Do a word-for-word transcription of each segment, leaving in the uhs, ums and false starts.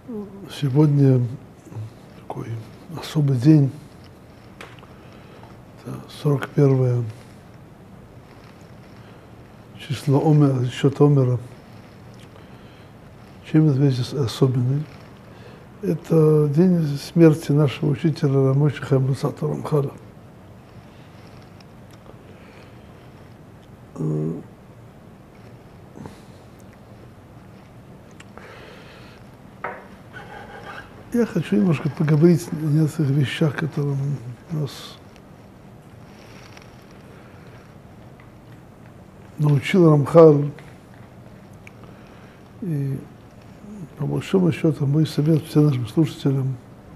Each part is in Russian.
Сегодня такой особый день, это сорок первое число Омера, счет Омера. Чем этот весь особенный? Это день смерти нашего учителя Рамойши Хаим Луцата Рамхаля. Я хочу немножко поговорить о некоторых вещах, которые нас научил Рамхаль. И по большому счету мой совет всем нашим слушателям: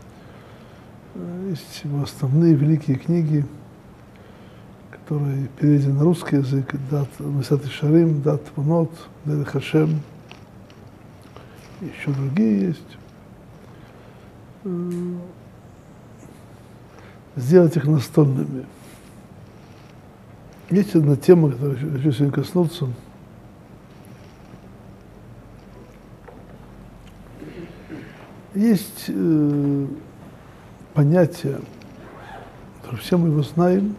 есть его основные великие книги, которые переведены на русский язык: Дат Месат Ишарим, Дат Ванот, Дерech Хашем, еще другие есть. Сделать их настольными. Есть одна тема, которую я хочу сегодня коснуться. Есть э, понятие, которое все мы его знаем,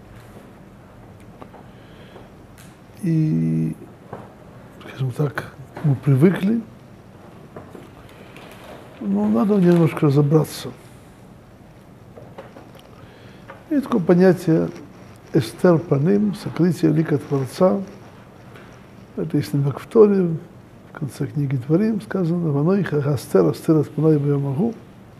и, скажем так, мы привыкли, но надо в нем немножко разобраться. Есть такое понятие эстер паним, сокрытие лика Творца. Это есть на Бакфторе, в конце книги Дворим сказано: «Ваной хастер астер от панай б'ямагу».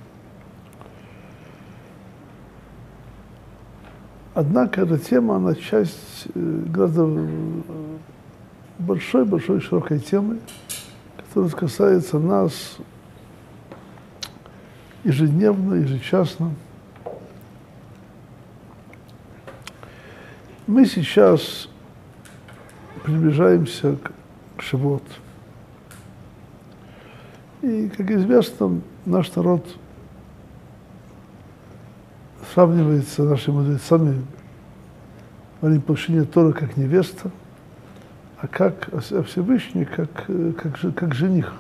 Однако эта тема, она часть гораздо большой-большой широкой темы, которая касается нас ежедневно, ежечасно. Мы сейчас приближаемся к, к Шавуот. И, как известно, наш народ сравнивается с нашими мудрецами во время получения Торы как невеста, а как а Всевышний как, как, как жених.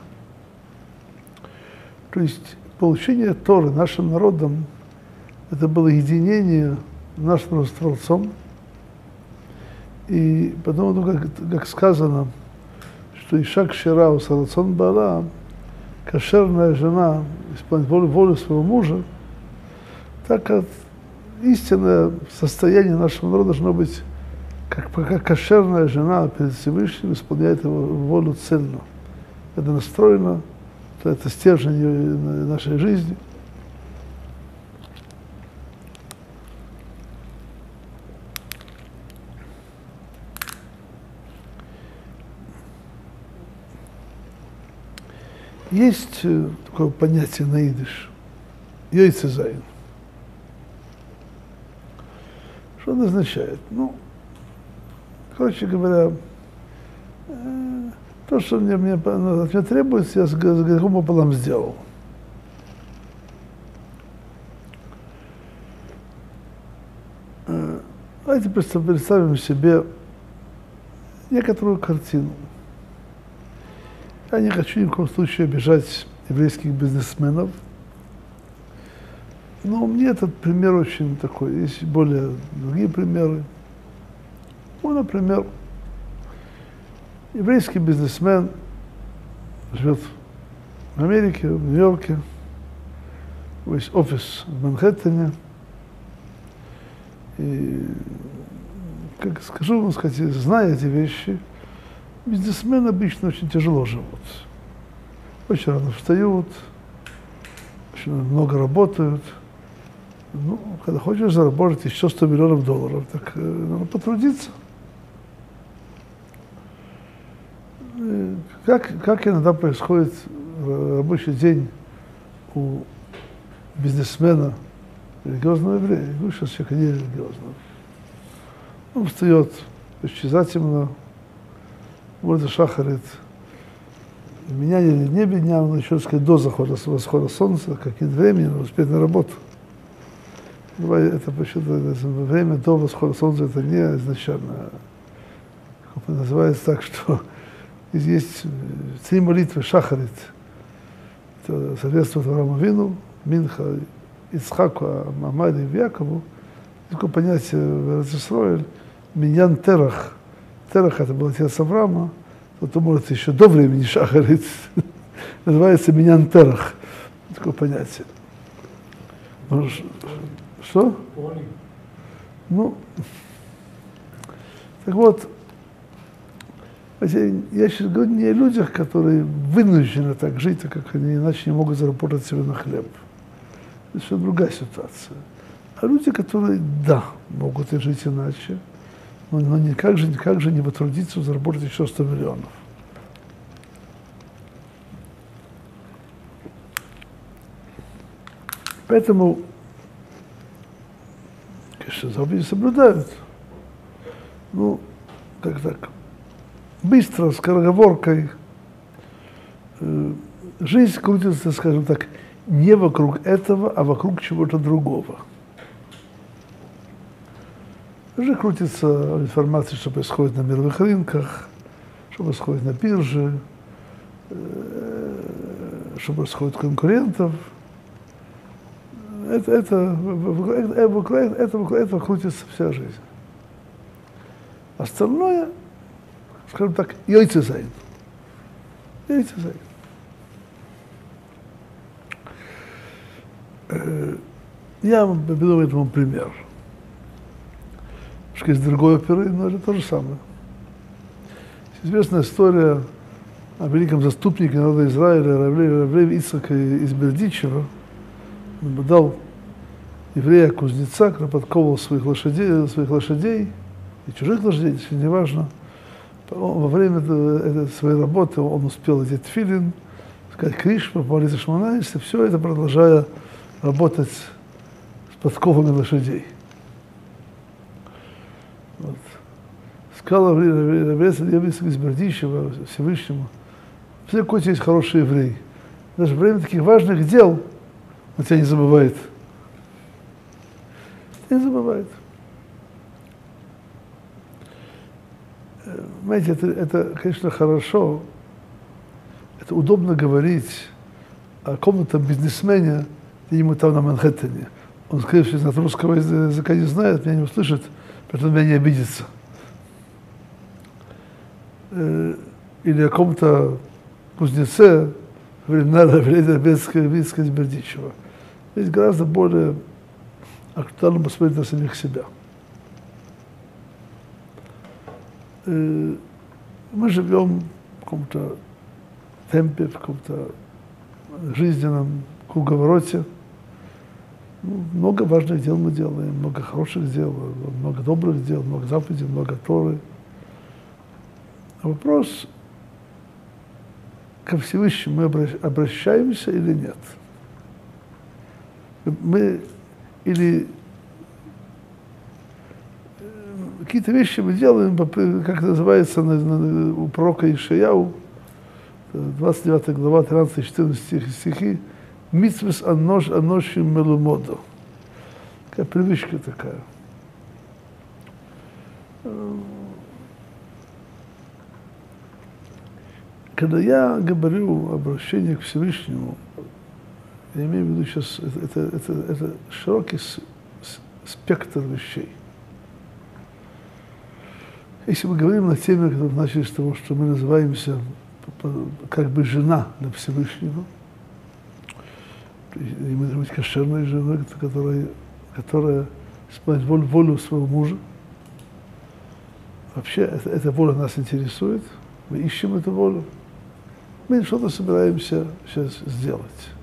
То есть получение Торы нашим народом — это было единение нашего с Творцом. И потому, как, как сказано, что Иша кшера у сарацон баала, кошерная жена исполняет волю, волю своего мужа, так как истинное состояние нашего народа должно быть, как, как кошерная жена перед Всевышним исполняет его волю цельно. Это настроено, это стержень нашей жизни. Есть такое понятие на идиш — йойцезайн. Что это означает? Ну, короче говоря, то, что мне, мне, от меня требуется, я с грехом пополам сделал. Давайте представим себе некоторую картину. Я не хочу ни в коем случае обижать еврейских бизнесменов, но мне этот пример очень такой. Есть более другие примеры. Ну, например, еврейский бизнесмен живет в Америке, в Нью-Йорке, есть офис в Манхэттене. И, как скажу вам сказать, зная эти вещи, бизнесмены обычно очень тяжело живут. Очень рано встают, очень много работают. Ну, когда хочешь заработать еще сто миллионов долларов, так э, надо потрудиться. И как, как иногда происходит рабочий день у бизнесмена, религиозного еврея, я говорю сейчас человека не религиозного. Он встает почти затемно, молится шахарит, меня или не меня, но еще, так сказать, до захода, восхода солнца, как нет времени, надо успеть на работу. Это почему-то время до восхода солнца, это не изначально. Это называется так, что есть три молитвы шахарит. это соответствует Аврааму Вину, Минха, Ицхаку, Амаре и Якову. Такое понятие в Эрец-Исроэль, Миньян Терах. Терах это был отец Авраама, кто-то может еще до времени Шахарит, называется Миньян Терах. Такое понятие. Что? Ну, так вот, я сейчас говорю не о людях, которые вынуждены так жить, так как они иначе не могут заработать себе на хлеб. Это все другая ситуация. А люди, которые, да, могут и жить иначе, но, но никак же, никак же не потрудиться заработать еще сто миллионов. Поэтому, конечно, заповеди соблюдают. Ну, как так, быстро, скороговоркой. Э, жизнь крутится, скажем так, не вокруг этого, а вокруг чего-то другого. Жизнь крутится информация, что происходит на мировых рынках, что происходит на бирже, э, что происходит у конкурентов. Это, это, это, это, это крутится вся жизнь. Остальное, скажем так, йойцезайн. Йойцезайн. Я вам приведу этому пример. Что есть другой оперы, но это то же самое. Известная история о великом заступнике народа Израиля, Равле Ицхака из Бердичева. Он дал еврея-кузнеца, который подковывал своих лошадей, своих лошадей и чужих лошадей, если не важно. Во время этой своей работы он успел одеть тфилин, сказать криш, помолиться шмонайся, все это продолжая работать с подковами лошадей. Вот. Сказал Равле из Бердичева Всевышнему: все, какой у тебя есть хороший еврей. Даже во время таких важных дел он тебя не забывает. Не забывает. Знаете, это, это, конечно, хорошо. Это удобно говорить о каком-то бизнесмене, ему там на Манхэттене. Он, скорее всего, знает русского языка не знает, меня не услышит, поэтому меня не обидится. Или о каком-то кузнеце, времена Равлея из Бердичева. Здесь гораздо более актуально посмотреть на самих себя. Мы живем в каком-то темпе, в каком-то жизненном круговороте. Много важных дел мы делаем, много хороших дел, много добрых дел, много заповедей, много Торы. А вопрос, ко Всевышнему мы обращаемся или нет? Мы или какие-то вещи мы делаем, как называется у пророка Ишаяу, двадцать девятая глава, тринадцать-четырнадцать стихи, «Митцвес аношим мелумоду». Такая привычка такая. Когда я говорю обращение к Всевышнему, я имею в виду сейчас, это, это, это, это широкий с, с, спектр вещей. Если мы говорим на теме, которую начали с того, что мы называемся как бы жена для Всевышнего, и мы должны быть кошерной женой, которая, которая исполняет волю, волю своего мужа. Вообще, это, эта воля нас интересует, мы ищем эту волю, мы что-то собираемся сейчас сделать.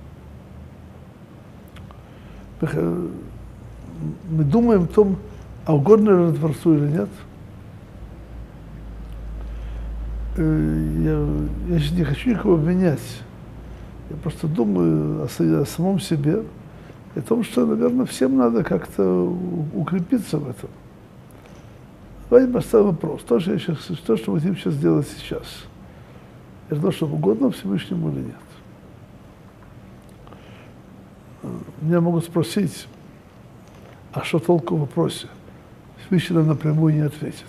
Мы думаем о том, а угодно ли Творцу или нет. Я, я не хочу никого обвинять. Я просто думаю о, о самом себе и о том, что, наверное, всем надо как-то укрепиться в этом. Давайте поставим вопрос. То, что, я сейчас, то, что мы хотим сейчас сделать сейчас, это то, что угодно Всевышнему или нет? Меня могут спросить, а что толку в вопросе? Всевышний нам напрямую не ответит.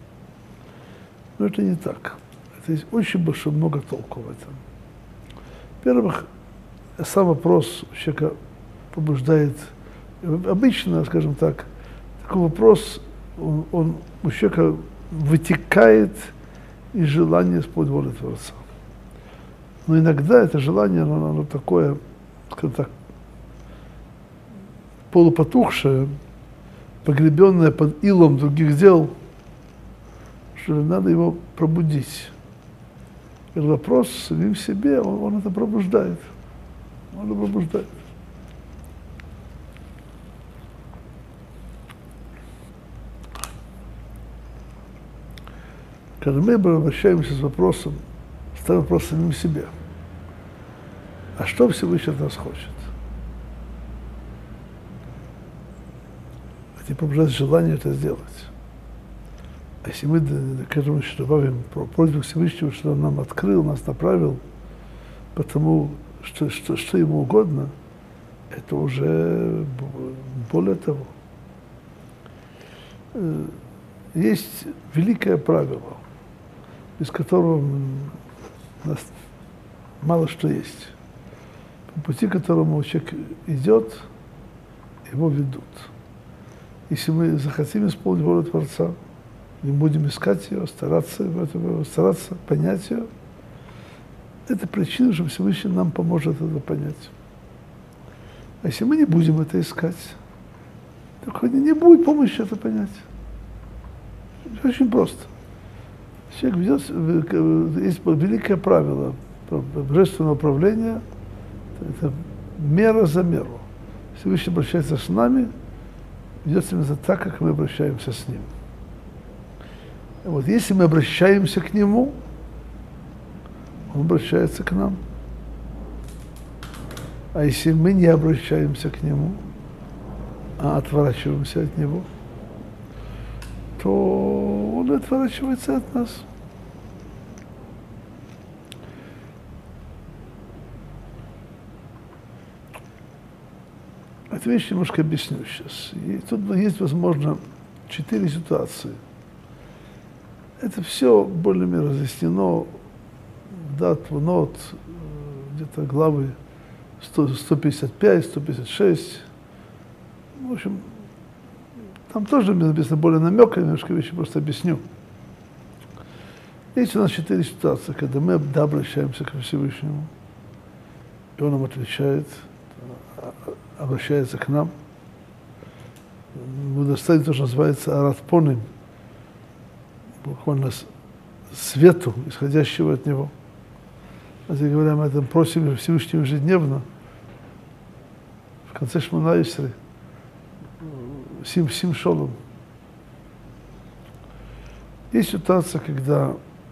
Но это не так. Это есть очень большое много толку в этом. Во-первых, сам вопрос человека побуждает, обычно, скажем так, такой вопрос, он, он у человека вытекает из желания исполнить волю Творца. Но иногда это желание, оно, оно такое, скажем так, полупотухшее, погребенное под илом других дел, что надо его пробудить. И вопрос самим себе, он, он это пробуждает. Он это пробуждает. Когда мы обращаемся с вопросом, ставим вопрос самим себе. А что Всевышний от нас хочет? И пробуждать желание это сделать. А если мы к этому еще добавим про просьбу Всевышнего, что Он нам открыл, нас направил, потому что, что, что Ему угодно, это уже более того. Есть великое правило, без которого у нас мало что есть. По пути, к которому человек идет, его ведут. Если мы захотим исполнить волю Творца, мы будем искать ее, стараться, стараться понять ее, это причина, что Всевышний нам поможет это понять. А если мы не будем это искать, то не будет помощи это понять. Очень просто. Человек ведет, есть великое правило божественного управления, это мера за меру. Всевышний обращается с нами, ведет себя так, как мы обращаемся с Ним. Вот если мы обращаемся к Нему, Он обращается к нам. А если мы не обращаемся к Нему, а отворачиваемся от Него, то Он отворачивается от нас. Эту вещь немножко объясню сейчас. И тут есть, возможно, четыре ситуации. Это все более-менее разъяснено в дат, в нот, где-то главы сто, сто пятьдесят пять, сто пятьдесят шесть. В общем, там тоже написано более намеками, немножко вещи просто объясню. Есть у нас четыре ситуации, когда мы обращаемся к Всевышнему, и Он нам отвечает, обращается к нам. Мы достали то, что называется аратпоним, буквально свету, исходящего от него. Если говоря, мы это просим Всевышнего ежедневно, в конце Шмона Эсрей, Сим, Сим Шолом. Есть ситуация, когда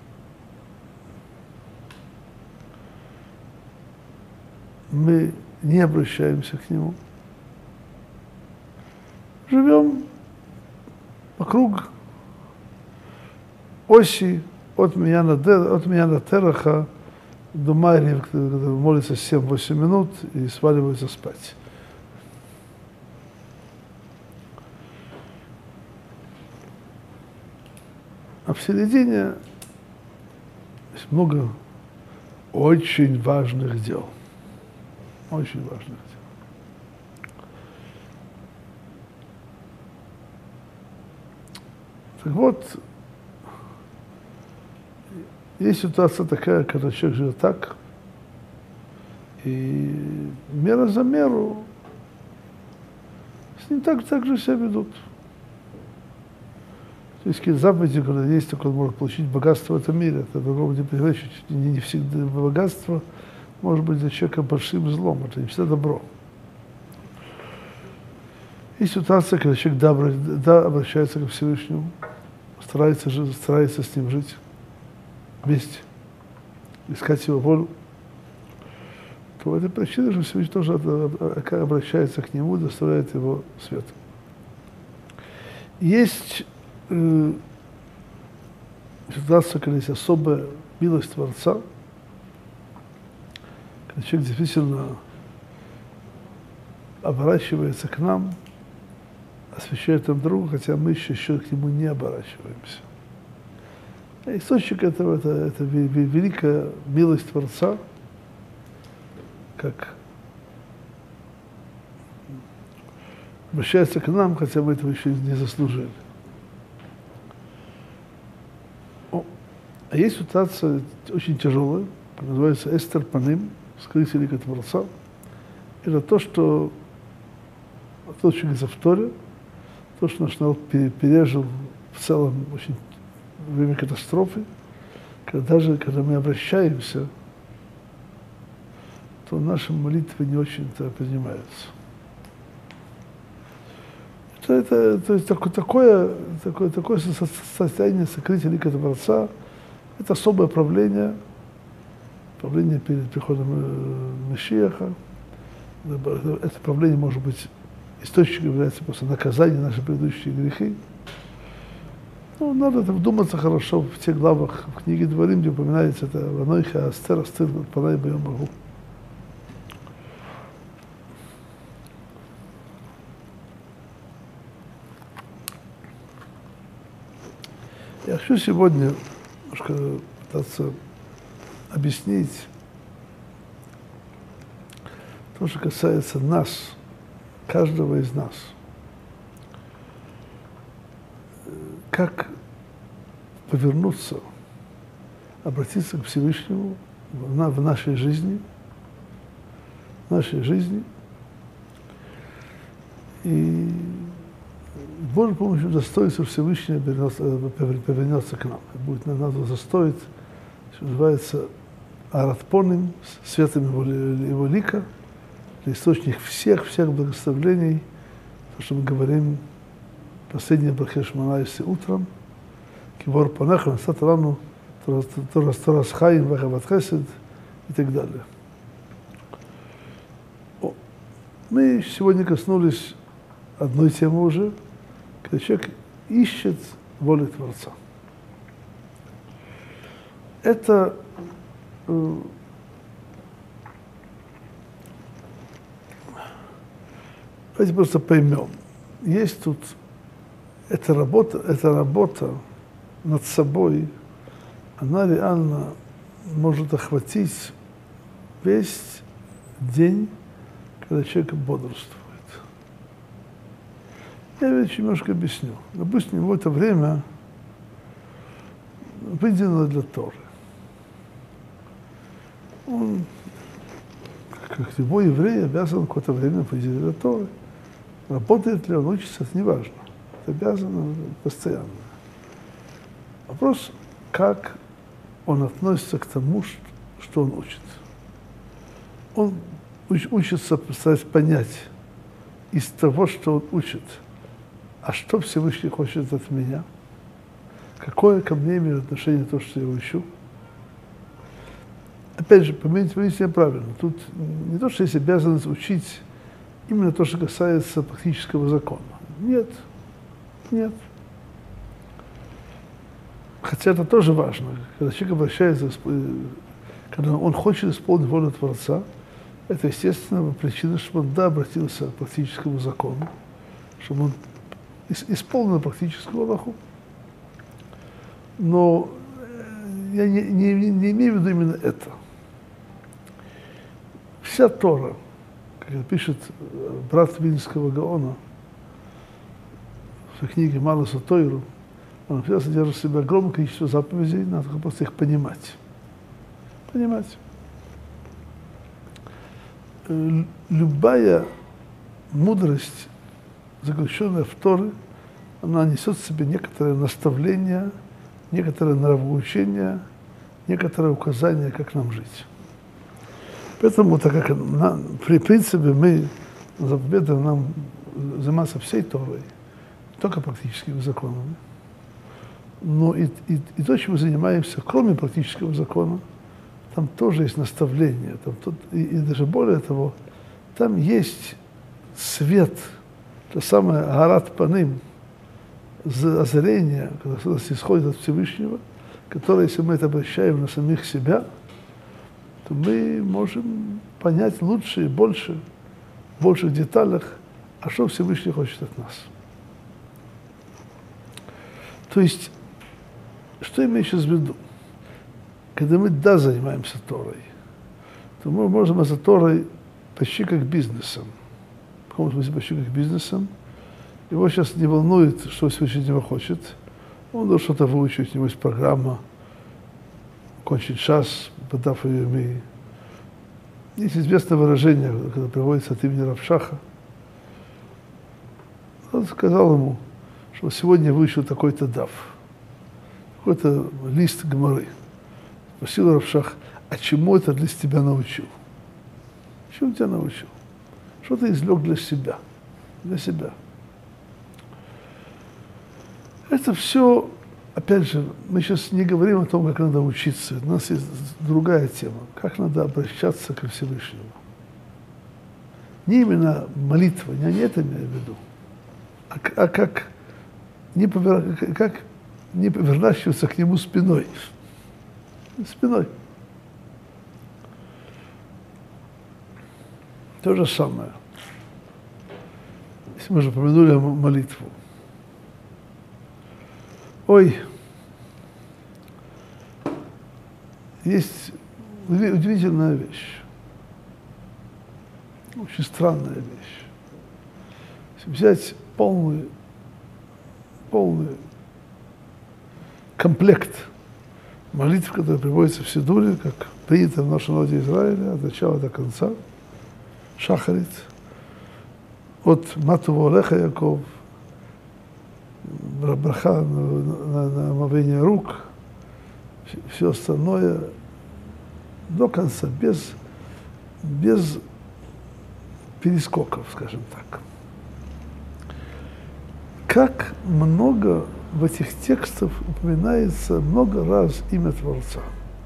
мы не обращаемся к Нему. Живем вокруг оси от меня на, от меня на Тераха до Майри, когда молится семь-восемь минут и сваливается спать. А в середине есть много очень важных дел. Очень важных дел. Так вот, есть ситуация такая, когда человек живет так, и мера за меру с ним так, так же себя ведут. То есть какие заповеди, когда есть, так он может получить богатство в этом мире. Это другому не противоречит. Не, не всегда богатство может быть для человека большим злом, это не всегда добро. Есть ситуация, когда человек да, да, обращается к Всевышнему, старается, старается с ним жить вместе, искать его волю, то это причина, что Всевышний тоже обращается к нему, доставляет его свет. Есть э, ситуация, когда есть особая милость Творца, когда человек действительно оборачивается к нам, освящает нам друга, хотя мы еще, еще к нему не оборачиваемся. А источник этого это, это великая милость Творца, как обращается к нам, хотя мы этого еще не заслужили. О, а есть ситуация очень тяжелая, называется Эстер Паним, скрытие лика Творца. Это то, что то, что говорится в Торе, то, что наш народ пережил в целом очень во время катастрофы, когда даже когда мы обращаемся, то наши молитвы не очень-то принимаются. Это, это, то есть такое, такое, такое, такое состояние сокрытия лика Творца, это особое правление, правление перед приходом Машиаха. Это правление может быть источником, является просто наказание наши предыдущие грехи. Ну, надо вдуматься хорошо в тех главах в книге Дворим, где упоминается это Ванойха, Астер, Астер, Панай, Байом, Багу. Я хочу сегодня немножко пытаться объяснить то, что касается нас, каждого из нас. Как повернуться, обратиться к Всевышнему в, на, в нашей жизни, в нашей жизни, и Божьей помощью достоинство Всевышнего повернется к нам. Будет нам надо застоить, что называется Аратпоним, светом его, его лика, источник всех, всех благословений, то, что мы говорим, последнее брахе Шмона Эсрей утром, Кивор Панеха, Насат Рану, Торас Хаим, Вахават Хесед и так далее. О, мы сегодня коснулись одной темы уже, когда человек ищет волю Творца. Это э, давайте просто поймем. Есть тут эта работа, эта работа над собой, она реально может охватить весь день, когда человек бодрствует. Я ведь немножко объясню. Допустим, в это время выделено для Торы. Он, как любой еврей, обязан какое-то время выделить для Торы. Работает ли он, учится, это не важно. Это обязано постоянно. Вопрос, как он относится к тому, что он учит. Он учится постараться понять из того, что он учит, а что Всевышний хочет от меня, какое ко мне имеет отношение то, что я учу. Опять же, поймите меня правильно, тут не то, что есть обязанность учить именно то, что касается практического закона. Нет, нет. Хотя это тоже важно. Когда человек обращается, когда он хочет исполнить волю Творца, это, естественно, причина, чтобы он, да, обратился к практическому закону, чтобы он исполнил практическую Аллаху. Но я не, не, не имею в виду именно это. Вся Тора, как пишет брат Вильнского Гаона в книге «Малоса Тойру», она всегда содержит в себе огромное количество заповедей, надо просто их понимать. Понимать. Любая мудрость, заключенная в Торе, она несет в себе некоторые наставления, некоторые нравоучения, некоторые указания, как нам жить. Поэтому, так как на, при принципе мы заповедуем нам заниматься всей Торой, не только практическими законами, но и, и, и то, чем мы занимаемся, кроме практического закона, там тоже есть наставление, там, тут, и, и даже более того, там есть свет, то самое Гарат Паним, озарение, которое исходит от Всевышнего, которое, если мы это обращаем на самих себя, то мы можем понять лучше и больше, в больших деталях, а что Всевышний хочет от нас. То есть, что имею сейчас в виду? Когда мы, да, занимаемся Торой, то мы можем за Торой почти как бизнесом. В каком смысле почти как бизнесом? Его сейчас не волнует, что Всевышний от него хочет. Он должен что-то выучить, у него есть программа, кончить час, подав ее ими. Есть известное выражение, когда приводится от имени Рав Шаха. Он сказал ему, что сегодня выучил такой-то дав, какой-то лист Гемары. Спросил Рав Шах, а чему этот лист тебя научил? Чему тебя научил? Что ты извлек для себя? Для себя. Это все, опять же, мы сейчас не говорим о том, как надо учиться. У нас есть другая тема. Как надо обращаться ко Всевышнему. Не именно молитва, не, не это имею в виду, а, а как, не повер... как не повернащиваться к нему спиной. Спиной. То же самое. Если мы же упомянули молитву. Ой, есть удивительная вещь, очень странная вещь. Если взять полный, полный комплект молитв, которые приводятся в Сидуре, как принято в нашем народе Израиля, от начала до конца, Шахарит, от Матува Олеха Яков, браха на, на, на омовение рук, все остальное до конца, без, без перескоков, скажем так. Как много в этих текстах упоминается много раз имя Творца.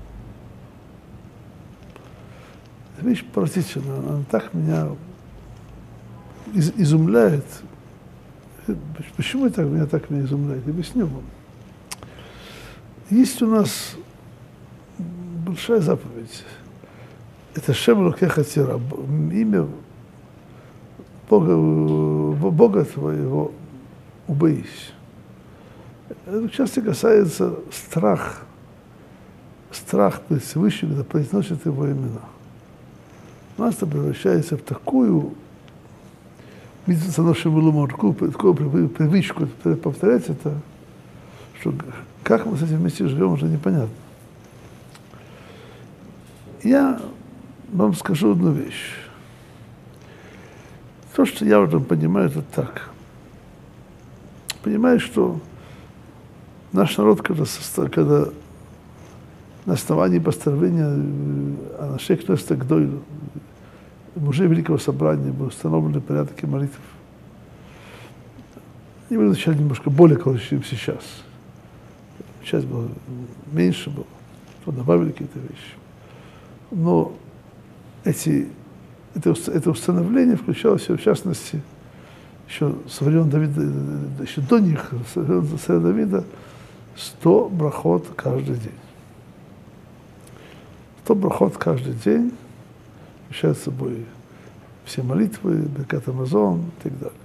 Это вещь поразительная, она так меня из, изумляет. Почему это меня так меня изумляет? Объясню вам. Есть у нас большая заповедь. Это Шем Элокеха Тира, имя Бога, Бога твоего убоись. Это часто касается страх, страх перед Всевышним, когда произносят его имена. У нас это превращается в такую такую привычку повторять это, что как мы с этим вместе живем, уже непонятно. Я вам скажу одну вещь. То, что я уже понимаю, это так. Понимаю, что наш народ, когда, когда на основании постановления Анашей Кнессета Гдойлу, мужей Великого Собрания был установлены порядки молитв. Они были вначале немножко более короче, чем сейчас. Часть была меньше, было, то добавили какие-то вещи. Но эти, это, это установление включало в себя, в частности, еще со времен Давида, еще до них, со времен Давида, сто брахот каждый день. Сто брахот каждый день включает собой все молитвы, Беркат Амазон и так далее.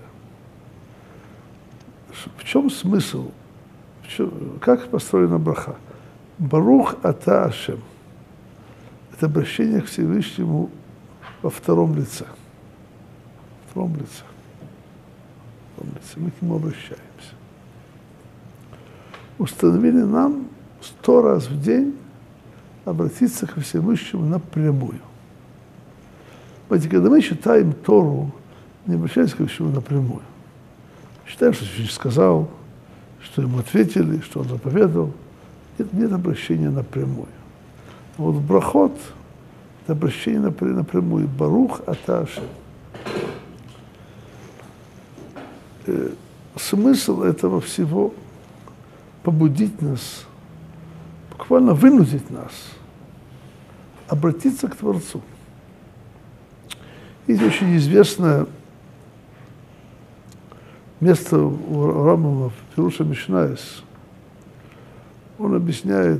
В чем смысл? В чем, как построена браха? Барух ата Ашем. Это обращение к Всевышнему во втором лице. Во втором лице. Во втором лице. Мы к нему обращаемся. Установили нам сто раз в день обратиться к Всевышнему напрямую. Понимаете, когда мы читаем Тору, не обращаемся к Всевышнему напрямую. Считаем, что Всевышний сказал, что ему ответили, что он заповедал. Нет, нет обращения напрямую. А вот в брахот это обращение напрямую. Барух ата Ашем. Э, смысл этого всего побудить нас, буквально вынудить нас обратиться к Творцу. Есть очень известное место у Рамбама в Пируша Мишнаес. Он объясняет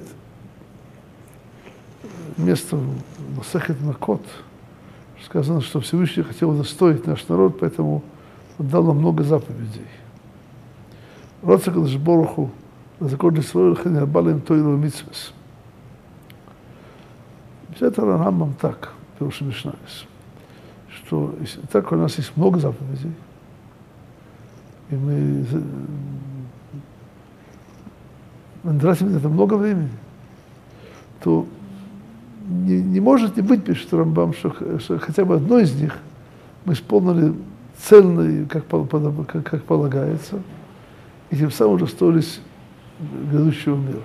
место в Масехет Макот. Сказано, что Всевышний хотел удостоить наш народ, поэтому он дал нам много заповедей. Роца Кадош Боруху закон Исраэль хенербалем тойру мицвес. Это Рамбам так. хороший Мишнайс, что так у нас есть много заповедей, и мы, мы тратим на это много времени, то не, не может не быть, пишет Рамбам, что, что хотя бы одно из них мы исполнили цельно, как, как, как полагается, и тем самым удостоились грядущего мира.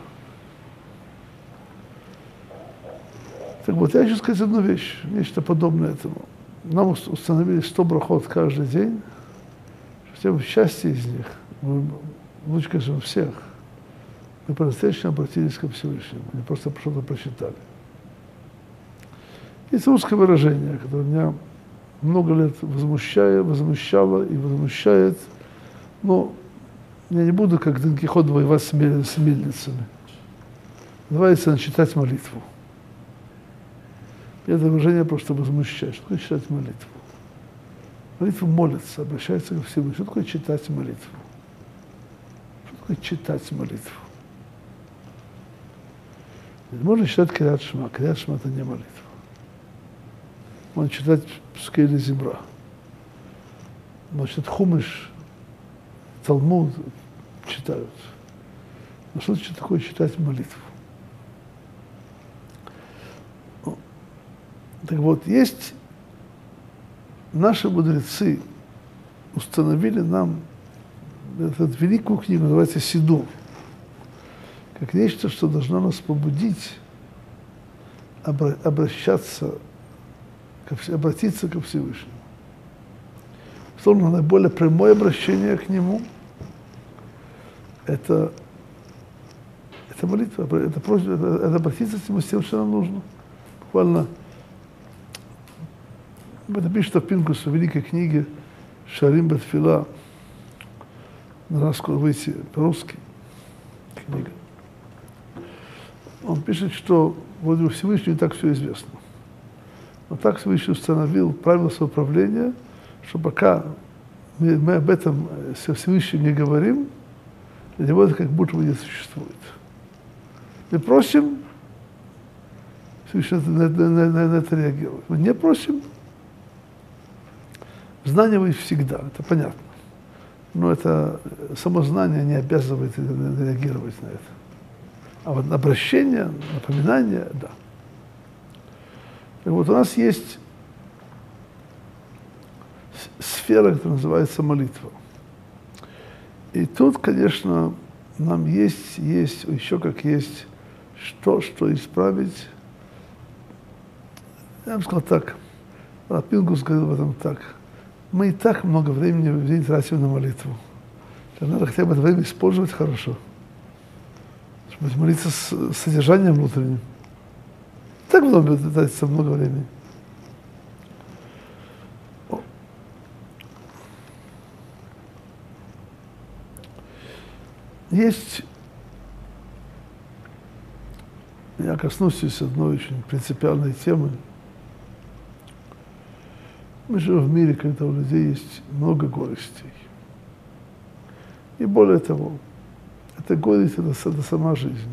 Так вот, я хочу сказать одну вещь, нечто подобное этому. Нам установили сто брахот каждый день, хотя бы счастье из них, мы, лучше, конечно, всех, мы по-настоящему обратились ко Всевышнему, не просто что-то прочитали. Есть русское выражение, которое меня много лет возмущает, возмущало и возмущает, но я не буду, как Дон Кихот, воевать с мельницами. Называется читать молитву. И это выражение просто возмущает. Что такое читать молитву? Молитва молится, обращается ко Всевышнему. Что такое читать молитву? Что такое читать молитву? Можно читать Криат Шма. Криат Шма — это не молитва. Можно читать Пускай или Зимра. Можно читать Хумиш, Талмуд читают. Но что такое читать молитву? Так вот, есть наши мудрецы установили нам эту великую книгу, называется Сидур, как нечто, что должно нас побудить обращаться, обратиться ко Всевышнему. Словно наиболее прямое обращение к Нему – это, это молитва, это, просьба, это, это обратиться к Нему с тем, что нам нужно. Буквально это пишет в Пинкус в великой книге Шарим Бетфила, на нас скоро выйти по-русски книга. Он пишет, что вроде бы Всевышнему не так все известно. Но так Всевышний установил правила своего правления, что пока мы, мы об этом со Всевышним не говорим, для него это как будто бы не существует. Мы просим, Всевышний на, на, на, на это реагирует. Мы не просим, знание есть всегда, это понятно. Но это само знание не обязывает реагировать на это. А вот обращение, напоминание, да. Так вот, у нас есть сфера, которая называется молитва. И тут, конечно, нам есть, есть, еще как есть, что, что исправить. Я бы сказал так, Пингус говорил об этом так. Мы и так много времени в день тратим на молитву. Надо хотя бы это время использовать хорошо. Чтобы молиться с содержанием внутренним. Так много тратится много времени. Есть, я коснусь одной очень принципиальной темы. Мы живем в мире, когда у людей есть много горестей. И более того, эта горесть – это, это сама жизнь.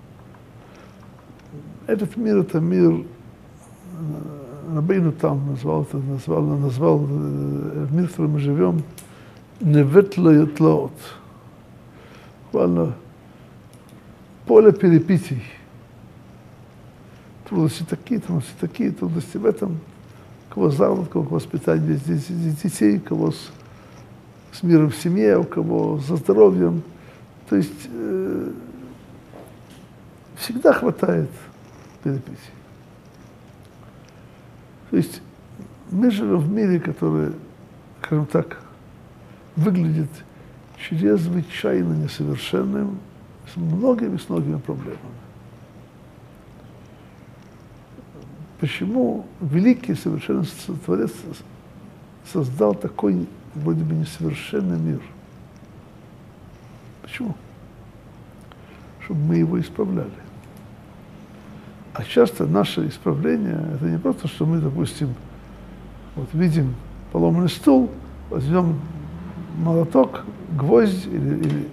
Этот мир – это мир, Рабейну Там назвал, это, назвал, назвал мир, в котором мы живем, невет лаот. Буквально поле перепитий. Трудности такие, трудности такие, трудности в этом. У кого заработка, у кого воспитание детей, у кого с, с миром в семье, у кого со здоровьем. То есть э, всегда хватает переписей. То есть мы живем в мире, который, скажем так, выглядит чрезвычайно несовершенным, с многими, с многими проблемами. Почему великий совершенный Творец создал такой, вроде бы, несовершенный мир? Почему? Чтобы мы его исправляли. А часто наше исправление – это не просто, что мы, допустим, вот видим поломанный стул, возьмем молоток, гвоздь или, или,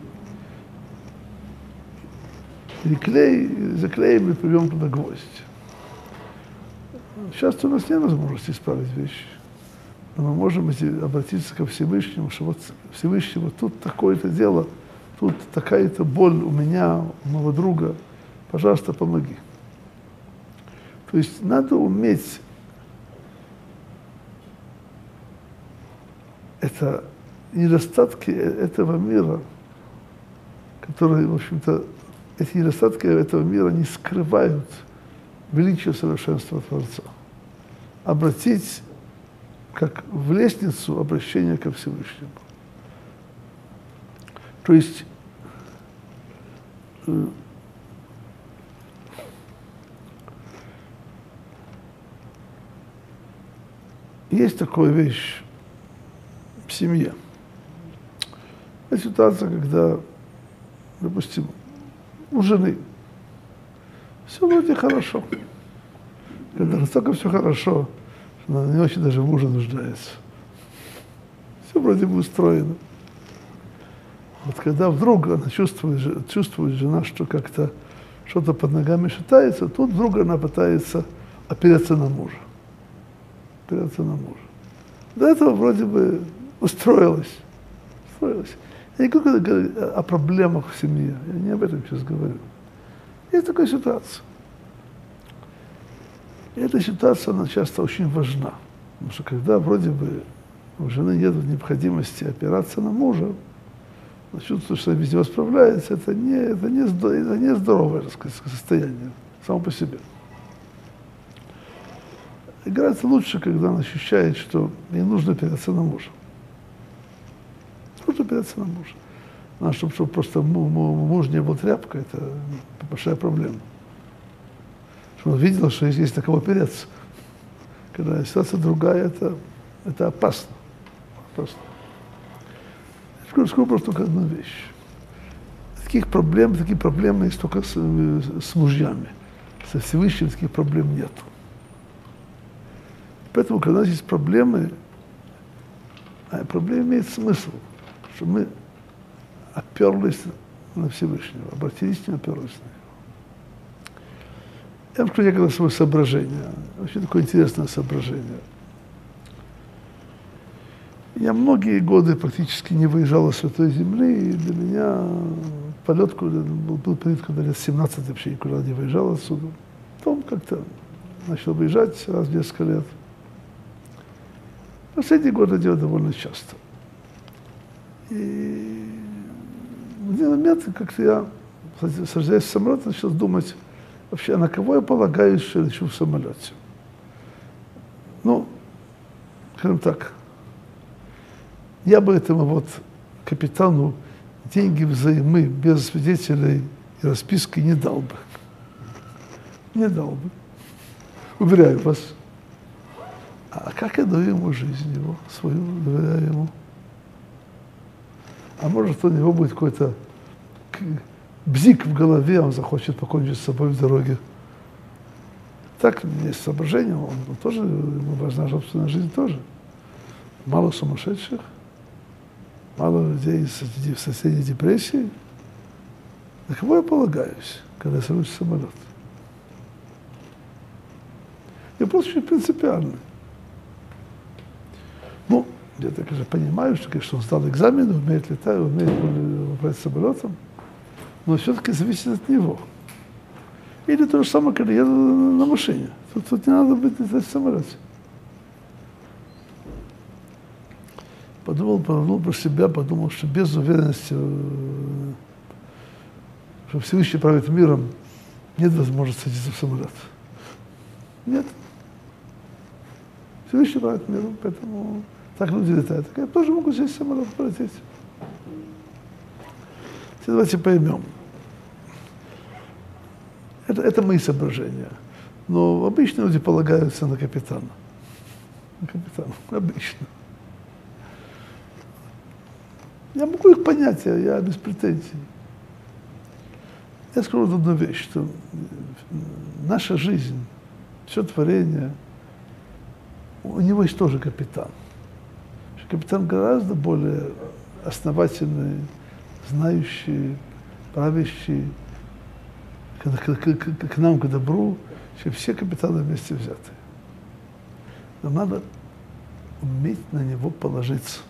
или клей, заклеим и прибьем туда гвоздь. часто у нас нет возможности исправить вещи. Но мы можем обратиться ко Всевышнему, что вот Всевышний, вот тут такое-то дело, тут такая-то боль у меня, у моего друга, пожалуйста, помоги. То есть надо уметь это недостатки этого мира, которые, в общем-то, эти недостатки этого мира не скрывают величие совершенства Творца. Обратить как в лестницу обращения ко Всевышнему. То есть э, есть такая вещь в семье. Это ситуация, когда, допустим, у жены все вроде хорошо. Когда настолько все хорошо, что она не очень даже в муже нуждается. Все вроде бы устроено. Вот когда вдруг она чувствует, чувствует жена, что как-то что-то под ногами шатается, тут вдруг она пытается опереться на мужа. Опереться на мужа. До этого вроде бы устроилась. устроилась. Я не говорю о проблемах в семье, я не об этом сейчас говорю. Есть такая ситуация. И эта ситуация, она часто очень важна. Потому что когда вроде бы у жены нет необходимости опираться на мужа, она чувствует, что она без него справляется, это не, это не, это не здоровое, так сказать, состояние само по себе. Играется лучше, когда она ощущает, что ей нужно опираться на мужа. Нужно опираться на мужа. А чтобы, чтобы просто муж не был тряпкой, это большая проблема. Чтобы он видел, что есть, есть на кого опереться. Когда ситуация другая, это, это опасно. опасно. Я скажу просто только одну вещь. Таких проблем, такие проблемы есть только с, с мужьями. Со Всевышним таких проблем нет. Поэтому, когда у нас есть проблемы, а проблема имеет смысл, что мы оперлись на Всевышнего, обратились к нему, оперлись на него. Я вам скажу некое свое соображение, очень такое интересное соображение. Я многие годы практически не выезжал из Святой Земли, и для меня полет был, был период, когда лет семнадцать вообще никуда не выезжал отсюда. Потом как-то начал выезжать раз в несколько лет. Последние годы делаю довольно часто. И в один момент как-то я, сажаясь в самолет, начал думать, вообще, на кого я полагаюсь, что я лечу в самолете? Ну, скажем так, я бы этому вот капитану деньги взаймы без свидетелей и расписки не дал бы. Не дал бы. Уверяю вас. А как я даю ему жизнь его, свою, доверяю ему? А может, у него будет какой-то бзик в голове, он захочет покончить с собой в дороге. Так, есть соображение, он, он тоже, ему важна собственная жизнь тоже. Мало сумасшедших, мало людей в состоянии депрессии. На кого я полагаюсь, когда я сажусь в самолет? Я просто очень принципиальный. Ну, я так же понимаю, что, конечно, он сдал экзамен, умеет летать, умеет управлять самолетом, но все-таки зависит от него. Или то же самое, когда я еду на машине. Тут, тут не надо быть летать в самолете. Подумал, подумал про себя, подумал, что без уверенности, что Всевышний правит миром, нет возможности садиться в самолет. Нет. Всевышний правит миром, поэтому так люди летают. Так я тоже могу сесть в самолет, полететь. Теперь давайте поймем. Это, это мои соображения. Но обычно люди полагаются на капитана. На капитана, обычно. Я могу их понять, я, я без претензий. Я скажу одну вещь, что наша жизнь, все творение, у него есть тоже капитан. Капитан гораздо более основательный, знающий, правящий к, к, к, к нам к добру, чем все капитаны вместе взятые. Нам надо уметь на него положиться.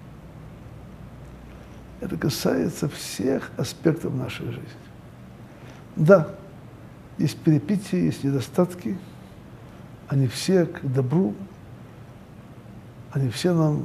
Это касается всех аспектов нашей жизни. Да, есть перипетии, есть недостатки, они все к добру, они все нам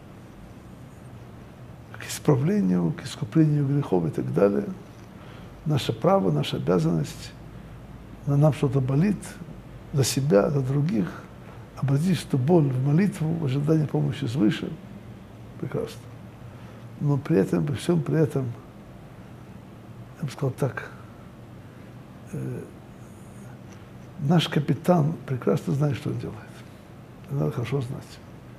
к исправлению, к искуплению грехов и так далее. Наше право, наша обязанность, на нам что-то болит за себя, за других, обратить эту боль в молитву, в ожидании помощи свыше. Прекрасно. Но при этом, при всем при этом, я бы сказал так, э, наш капитан прекрасно знает, что он делает. Это надо хорошо знать.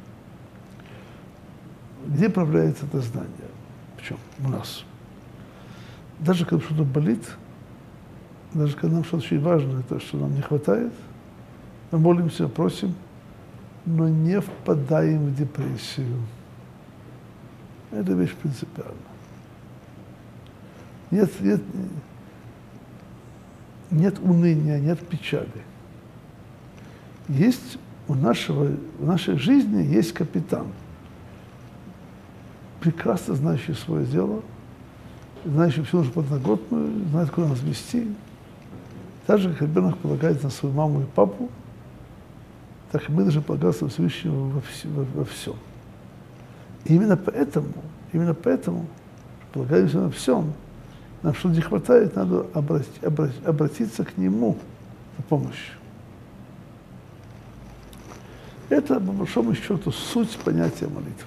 Где проявляется это знание? В чем? У нас. Даже когда что-то болит, даже когда нам что-то очень важное, то, что нам не хватает, мы молимся, просим, но не впадаем в депрессию. Это вещь принципиальна. Нет, нет, нет уныния, нет печали. Есть у нашего, в нашей жизни есть капитан, прекрасно знающий свое дело, знающий всю нашу подноготную, знает, куда нас вести. Так же, как ребенок полагается на свою маму и папу, так и мы должны полагаться на Всевышнего во, во, во всем. И именно поэтому, именно поэтому, полагаемся на всем, нам что не хватает, надо обратить, обратить, обратиться к Нему за помощью. Это, по большому счету, суть понятия молитвы.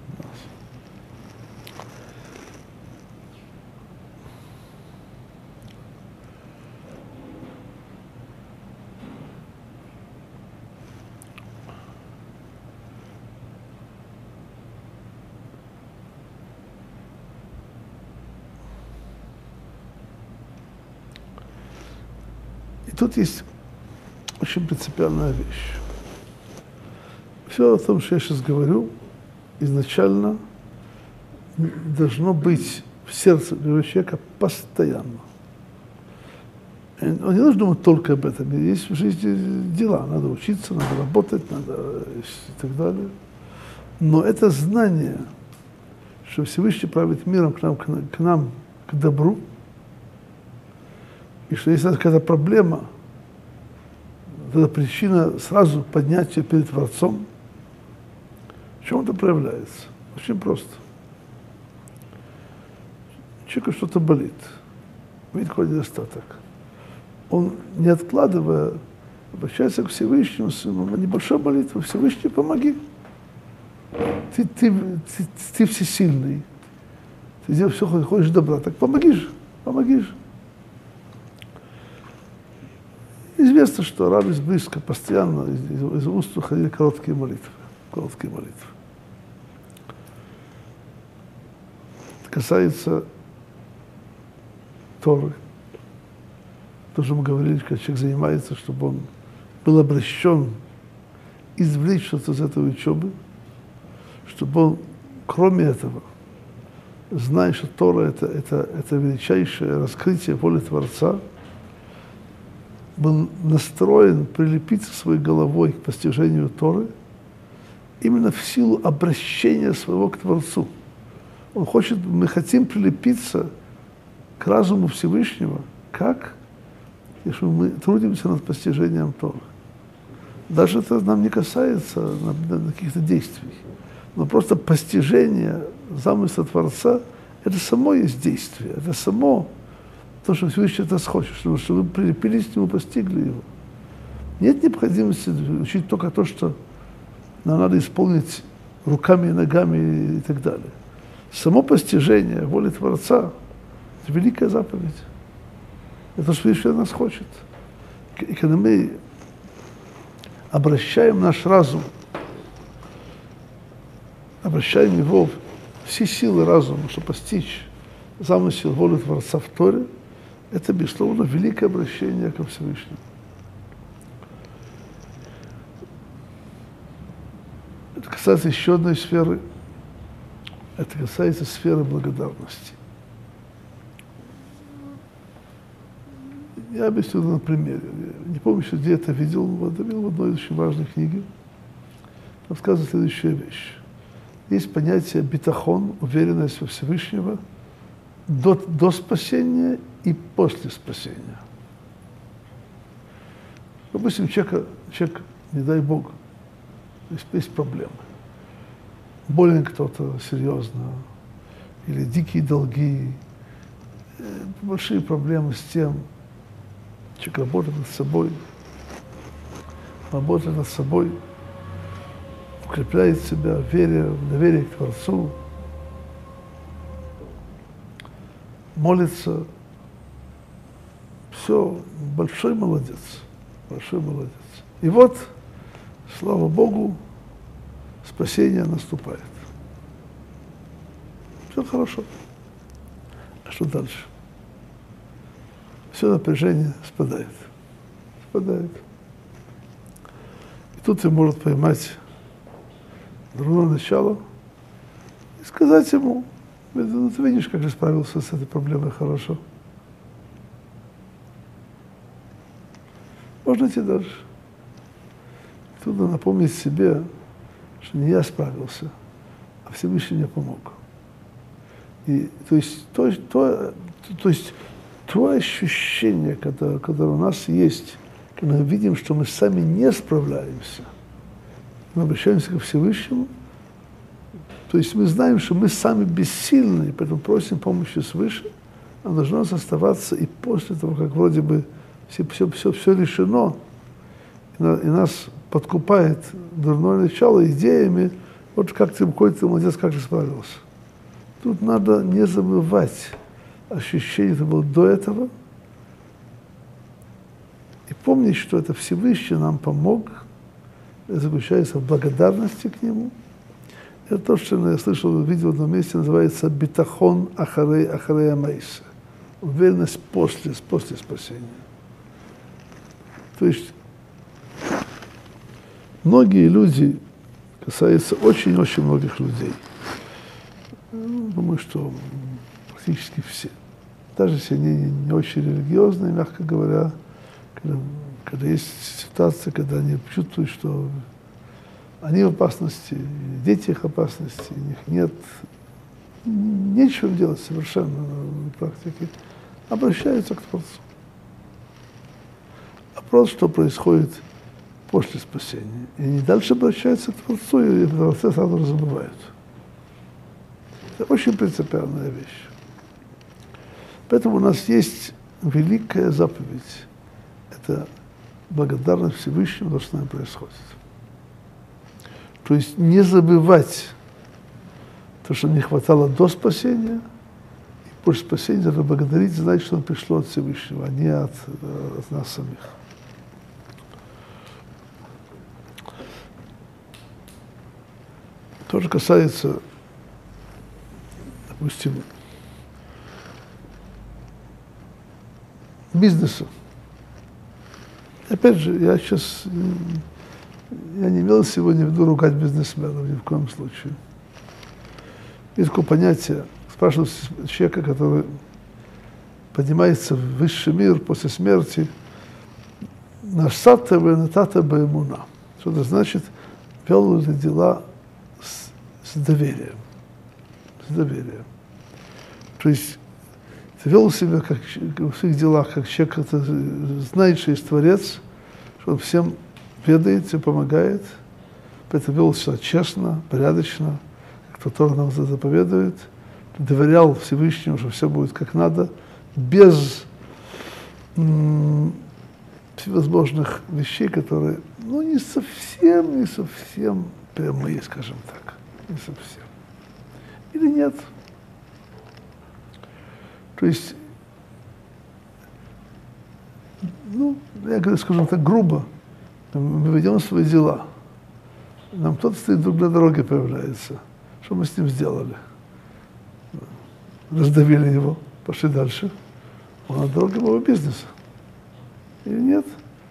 Тут есть очень принципиальная вещь. Все о том, что я сейчас говорю, изначально должно быть в сердце человека постоянно. Он не должен думать только об этом. Есть в жизни дела, надо учиться, надо работать, надо и так далее. Но это знание, что Всевышний правит миром к нам, к нам, к добру, и что если какая-то проблема, это причина сразу поднятия перед Творцом. В чем это проявляется? Очень просто. Человеку что-то болит, видит какой недостаток. Он, не откладывая, обращается к Всевышнему, небольшая молитва: Всевышний, помоги. Ты, ты, ты, ты всесильный, ты делаешь все, хочешь добра, так помоги же, помоги же. Известно, что радость близко, постоянно из, из, из уст уходили короткие молитвы. Короткие молитвы. Это касается Торы. То, что мы говорили, когда человек занимается, чтобы он был обращен, извлечь что-то из этой учебы, чтобы он, кроме этого, зная, что Тора это, это, это величайшее раскрытие воли Творца, был настроен прилепиться своей головой к постижению Торы именно в силу обращения своего к Творцу. Он хочет, мы хотим прилепиться к разуму Всевышнего, как? Если мы трудимся над постижением Торы. Даже это нам не касается каких-то действий, но просто постижение замысла Творца – это само есть действие, это само то, что Всевышний от нас хочет, чтобы, чтобы вы прилепились к нему, постигли его. Нет необходимости учить только то, что нам надо исполнить руками и ногами и так далее. Само постижение воли Творца – это великая заповедь. Это то, что Всевышний от нас хочет. И когда мы обращаем наш разум, обращаем его, все силы разума, чтобы постичь замысел воли Творца в Торе, это, безусловно, великое обращение ко Всевышнему. Это касается еще одной сферы. Это касается сферы благодарности. Я объясню на примере. Не помню, где это видел, это видел в одной из очень важной книги. рассказывает следующая вещь. Есть понятие битахон, уверенность во Всевышнего, до, до спасения и после спасения. Допустим, человек, человек, не дай Бог, есть, есть проблемы. Болен кто-то серьезно, или дикие долги, большие проблемы с тем, человек работает над собой, работает над собой, укрепляет себя в вере, в доверии к Творцу, молится. Все, большой молодец, большой молодец. И вот, слава Богу, спасение наступает. Все хорошо. А что дальше? Все напряжение спадает. Спадает. И тут ты может поймать другое начало и сказать ему: ну, ты видишь, как же справился с этой проблемой хорошо. Можно идти дальше. Тут надо напомнить себе, что не я справился, а Всевышний мне помог. И, то есть, то, то, то есть то ощущение, которое, которое у нас есть, когда мы видим, что мы сами не справляемся, мы обращаемся к Всевышнему, то есть мы знаем, что мы сами бессильны, и поэтому просим помощи свыше, а должно оставаться и после того, как вроде бы все, все, все, все решено, и, на, и нас подкупает дурное начало идеями, вот как ты, какой ты молодец, как ты справился. Тут надо не забывать ощущение, что было до этого, и помнить, что это Всевышний нам помог, это заключается в благодарности к Нему. Это то, что я слышал, видел в одном месте, называется битахон ахарей ахарей амейса. Уверенность после, после спасения. То есть многие люди, касается очень-очень многих людей, думаю, что практически все, даже если они не очень религиозные, мягко говоря, когда, когда есть ситуация, когда они чувствуют, что они в опасности, дети их в опасности, у них нет, нечего делать совершенно на практике, обращаются к Творцу. Вопрос, что происходит после спасения. И они дальше обращаются к Творцу, и Творца сразу забывают. Это очень принципиальная вещь. Поэтому у нас есть великая заповедь. Это благодарность Всевышнему, то, что с нами происходит. То есть не забывать то, что не хватало до спасения, и после спасения надо благодарить, знать, что он пришло от Всевышнего, а не от, от нас самих. То же касается, допустим, бизнеса. Опять же, я сейчас, я не имел сегодня в виду ругать бизнесменов ни в коем случае. Есть такое понятие, спрашивают человека, который поднимается в высший мир после смерти, «Насата бе натата бе эмуна». Что это значит? Вел эти дела с, с доверием. С доверием. То есть ты вел себя как, в своих делах, как человек, который знает, что есть Творец, что он всем ведает, всем помогает. Поэтому вел себя честно, порядочно, как Тора нам заповедует. Доверял Всевышнему, что все будет как надо, без м- всевозможных вещей, которые, ну, не совсем, не совсем прямые, скажем так. Не совсем. Или нет. То есть, ну, я говорю, скажем так, грубо, мы ведем свои дела. Нам кто-то стоит вдруг на дороге появляется. Что мы с ним сделали? Раздавили его, пошли дальше. Он на дороге моего бизнеса. Или нет?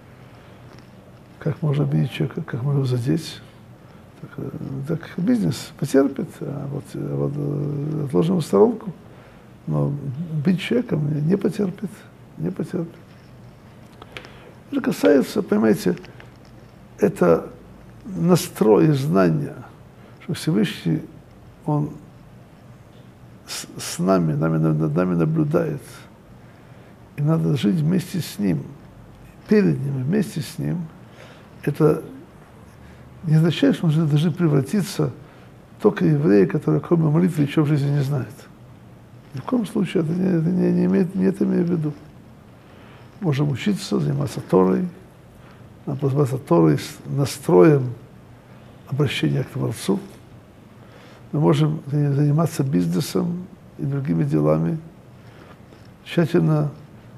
Как можно обидеть человека, как можно его задеть? Так, так бизнес потерпит, а вот, а вот отложим в сторонку. Но быть человеком не потерпит, не потерпит. Это касается, понимаете, это настрой и знания, что Всевышний, Он с, с нами, нами, над нами наблюдает. И надо жить вместе с Ним, перед Ним, вместе с Ним. Это не означает, что мы должны превратиться только евреи, которые кроме молитвы ничего в жизни не знают. Ни в коем случае это не, это не, не, имеет, не это имею в виду. Можем учиться, заниматься Торой, нам позаниматься Торой с настроем обращения к Творцу. Мы можем заниматься бизнесом и другими делами, тщательно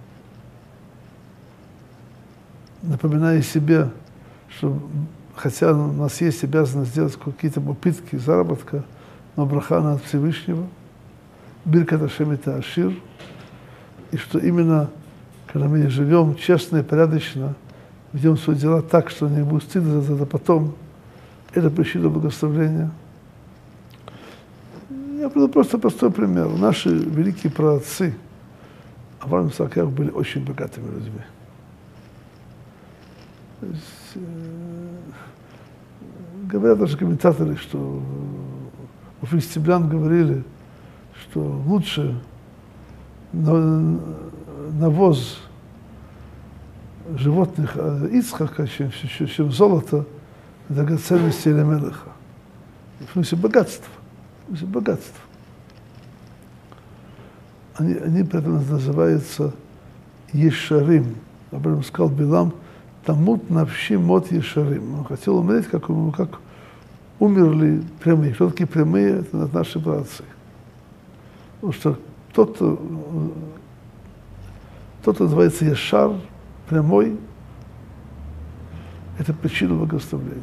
напоминая себе, что хотя у нас есть обязанность сделать какие-то попытки заработка, но браха от Всевышнего, Биркат Ашем это Ашир, и что именно, когда мы живем честно и порядочно, ведем свои дела так, что не будет стыдно за это потом, это причина благословения. Я приведу просто простой пример. Наши великие праотцы, Авраам и Исаак, были очень богатыми людьми. То есть, э, говорят даже комментаторы, что у филистимлян говорили, что лучше навоз животных Ицхака, чем, чем, чем золото, драгоценности Элемелеха. В смысле богатства. В смысле богатства. Они, они поэтому называются Ешарим. Об этом сказал Билам, Тамут навши мот Ешарим. Он хотел умереть, как, как умерли прямые. Кто такие прямые? Это наши братцы. Потому что тот, тот, кто называется Ешар, прямой, это причина благословения.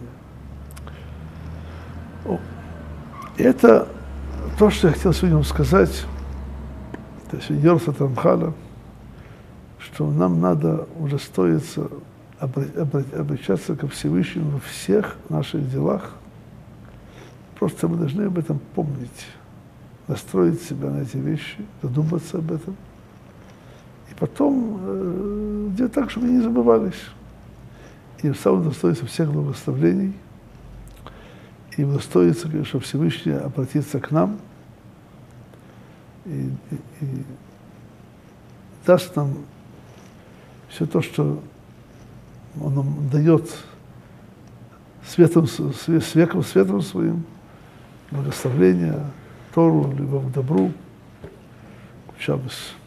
Это то, что я хотел сегодня вам сказать, это сеньор Рамхаля, что нам надо удостоиться обращаться ко Всевышнему во всех наших делах. Просто мы должны об этом помнить, настроить себя на эти вещи, задуматься об этом. И потом э, делать так, чтобы они не забывались. И сам удостоиться всех благословений. И удостоиться, чтобы Всевышний обратиться к нам и, и, и даст нам все то, что Он нам дает светом, светом, светом своим, благословение, Тору, любовь к добру. Шаббас.